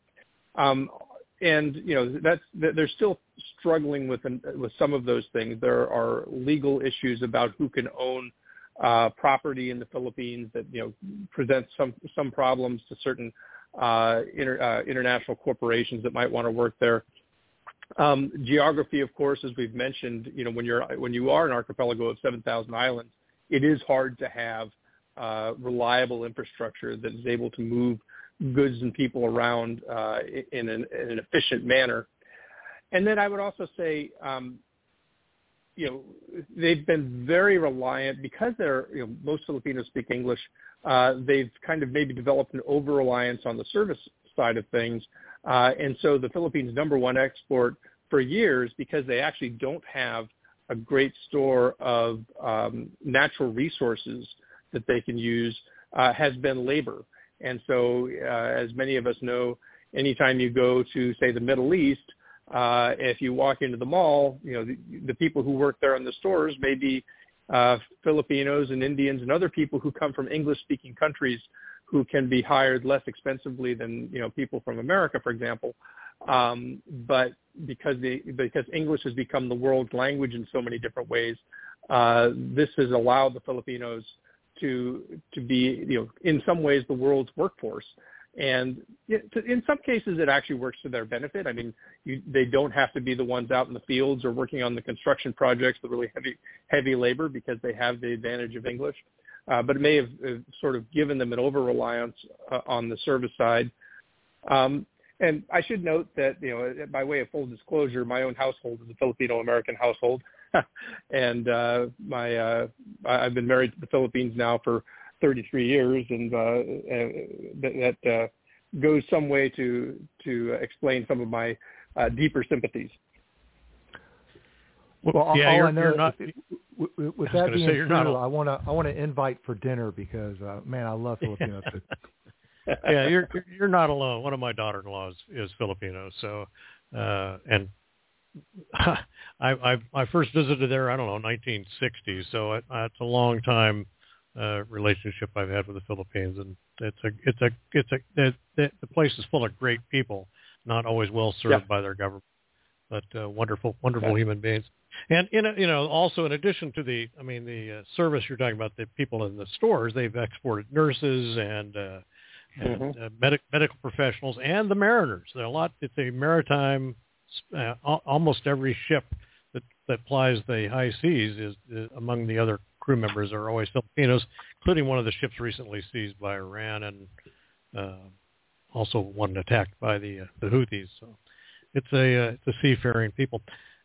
And they're still struggling with some of those things. There are legal issues about who can own property in the Philippines that presents some problems to certain international corporations that might want to work there. Geography, of course, as we've mentioned, when you are an archipelago of 7,000 islands, it is hard to have reliable infrastructure that is able to move goods and people around in an efficient manner. And then I would also say, they've been very reliant because most Filipinos speak English. They've kind of maybe developed an over-reliance on the service side of things. And so the Philippines' number one export for years, because they actually don't have a great store of natural resources that they can use, has been labor. And so, as many of us know, anytime you go to, say, the Middle East, if you walk into the mall, the people who work there in the stores may be Filipinos and Indians and other people who come from English-speaking countries who can be hired less expensively than people from America, for example. But because English has become the world's language in so many different ways, this has allowed the Filipinos to be, in some ways, the world's workforce. And in some cases, it actually works to their benefit. I mean, they don't have to be the ones out in the fields or working on the construction projects, the really heavy labor, because they have the advantage of English. but it may have sort of given them an over-reliance on the service side. And I should note that, by way of full disclosure, my own household is a Filipino-American household. And I've been married to the Philippines now for 33 years, and that goes some way to explain some of my deeper sympathies. Well, yeah, all I know, you're not. With that being true, I want to invite for dinner because man, I love Filipino food. Yeah, you're not alone. One of my daughter-in-laws is Filipino, so and I first visited there, I don't know, 1960. So it's a long time relationship I've had with the Philippines, and the place is full of great people, not always well served by their government, but wonderful human beings. And also in addition to the service you're talking about, the people in the stores, they've exported nurses and medical professionals and the mariners. There are a lot. It's a maritime. Almost every ship that plies the high seas is among the other crew members are always Filipinos, including one of the ships recently seized by Iran and also one attacked by the Houthis. So it's a seafaring people.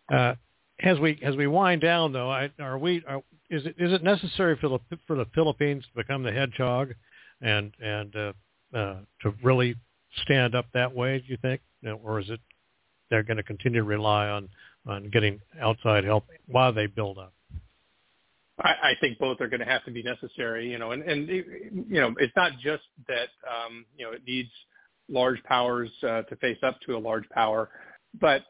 As we wind down, though, is it necessary for the Philippines to become the hedgehog and to really stand up that way? Do you think, or is it they're going to continue to rely on getting outside help while they build up? I think both are going to have to be necessary, and it's not just that, it needs large powers to face up to a large power, but,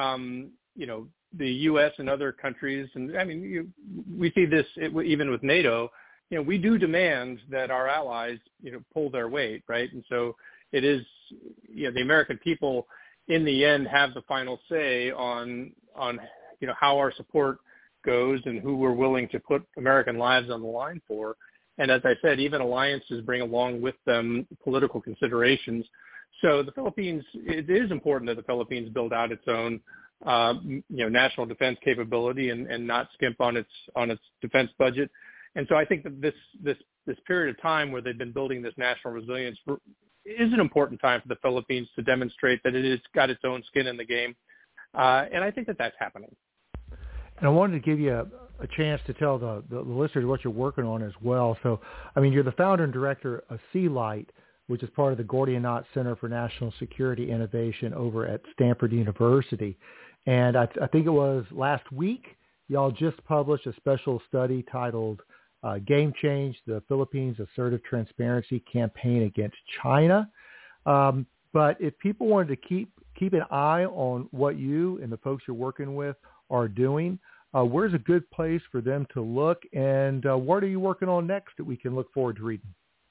the U.S. and other countries, and we see this even with NATO, we do demand that our allies, pull their weight, right? And so it is, the American people in the end have the final say on how our support goes and who we're willing to put American lives on the line for. And as I said, even alliances bring along with them political considerations. So the Philippines, it is important that the Philippines build out its own national defense capability and not skimp on its defense budget. And so I think that this period of time where they've been building this national resilience is an important time for the Philippines to demonstrate that it has got its own skin in the game. And I think that that's happening. And I wanted to give you a chance to tell the listeners what you're working on as well. So, you're the founder and director of Sealight, which is part of the Gordian Knot Center for National Security Innovation over at Stanford University. And I think it was last week, y'all just published a special study titled Game Change, the Philippines' Assertive Transparency Campaign Against China. But if people wanted to keep an eye on what you and the folks you're working with are doing, where's a good place for them to look, and what are you working on next that we can look forward to reading?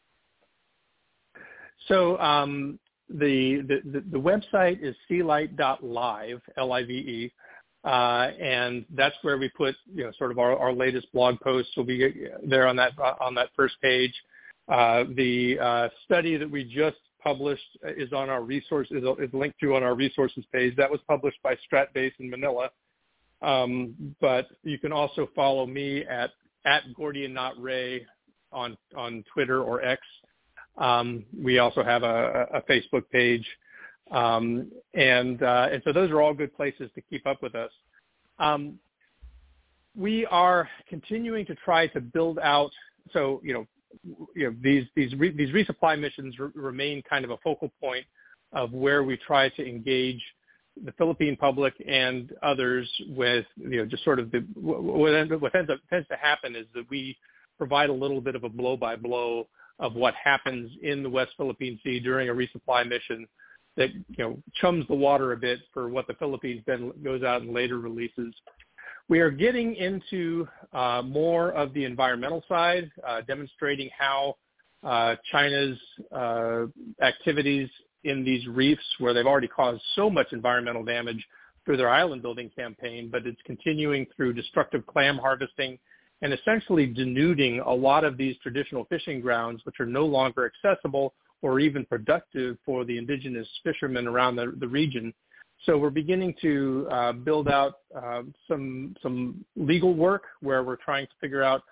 So the website is sealight.live, Live, and that's where we put sort of our latest blog posts will be there on that first page. The study that we just published is on our resources, is linked to on our resources page. That was published by StratBase in Manila. But you can also follow me at Gordian Knot Ray on Twitter or X. We also have a Facebook page. And so those are all good places to keep up with us. We are continuing to try to build out. So, these resupply missions remain kind of a focal point of where we try to engage the Philippine public and others with, just sort of what tends to happen is that we provide a little bit of a blow-by-blow of what happens in the West Philippine Sea during a resupply mission that, chums the water a bit for what the Philippines then goes out and later releases. We are getting into more of the environmental side, demonstrating how China's activities in these reefs, where they've already caused so much environmental damage through their island building campaign, but it's continuing through destructive clam harvesting and essentially denuding a lot of these traditional fishing grounds, which are no longer accessible or even productive for the indigenous fishermen around the region. So we're beginning to build out some legal work where we're trying to figure out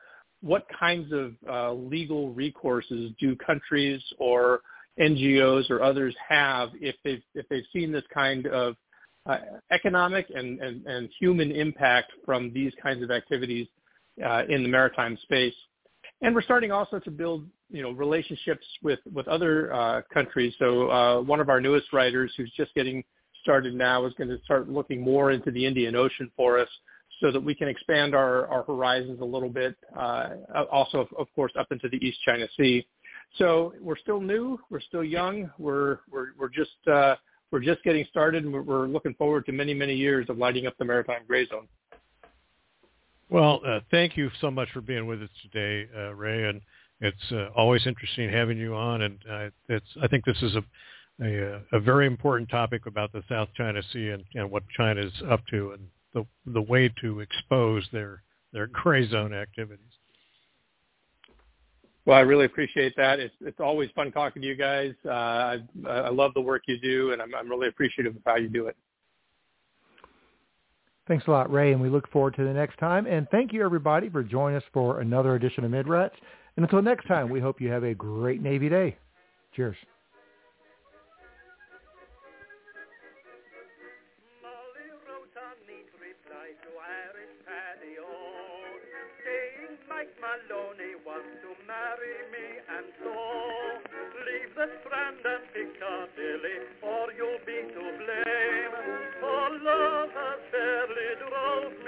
what kinds of legal recourses do countries or NGOs or others have if they've seen this kind of economic and human impact from these kinds of activities in the maritime space. And we're starting also to build, relationships with other countries. So one of our newest writers who's just getting started now is going to start looking more into the Indian Ocean for us so that we can expand our horizons a little bit, also, of course, up into the East China Sea. So we're still new, we're still young, we're just getting started, and we're looking forward to many, many years of lighting up the maritime gray zone. Well, thank you so much for being with us today, Ray, and it's always interesting having you on, and I think this is a very important topic about the South China Sea and what China is up to and the way to expose their gray zone activities. Well, I really appreciate that. It's always fun talking to you guys. I love the work you do, and I'm really appreciative of how you do it. Thanks a lot, Ray, and we look forward to the next time. And thank you, everybody, for joining us for another edition of Midrats. And until next time, we hope you have a great Navy Day. Cheers. Mike Maloney wants to marry me, and so leave the Strand and Piccadilly, or you'll be to blame. For love has fairly drove